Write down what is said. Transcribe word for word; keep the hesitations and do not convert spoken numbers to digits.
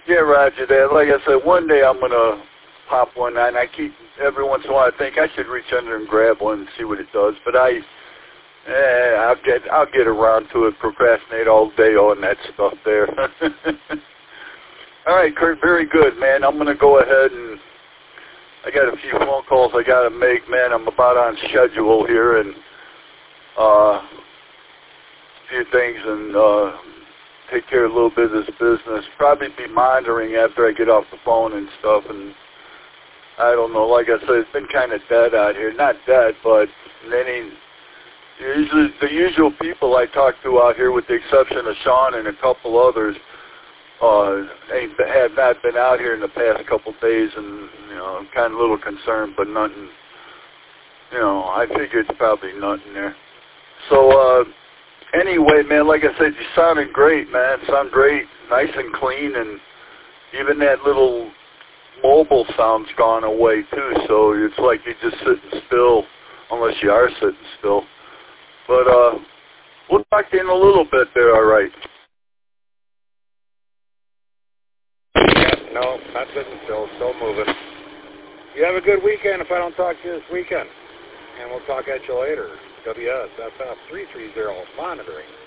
Yeah, Roger that. Like I said, one day I'm gonna pop one, and I keep every once in a while I think I should reach under and grab one and see what it does. But I, eh, I'll get I'll get around to it. Procrastinate all day on that stuff there. All right, Kurt. Very good, man. I'm gonna go ahead and I got a few phone calls I gotta make, man. I'm about on schedule here, and uh, a few things and. Uh, take care of a little bit of this business. Probably be monitoring after I get off the phone and stuff. And I don't know, like I said, it's been kind of dead out here. Not dead, but any usually the usual people I talk to out here, with the exception of Sean and a couple others, uh, ain't have not been out here in the past couple days. And you know, I'm kind of a little concerned, but nothing. You know, I figure it's probably nothing there. So. uh Anyway, man, like I said, you sounded great, man. Sound great, nice and clean, and even that little mobile sound's gone away too. So it's like you're just sitting still, unless you are sitting still. But uh, we'll talk to you in a little bit there, all right? Yeah, no, not sitting still, still moving. You have a good weekend if I don't talk to you this weekend. And we'll talk at you later. W S F F three three zero monitoring.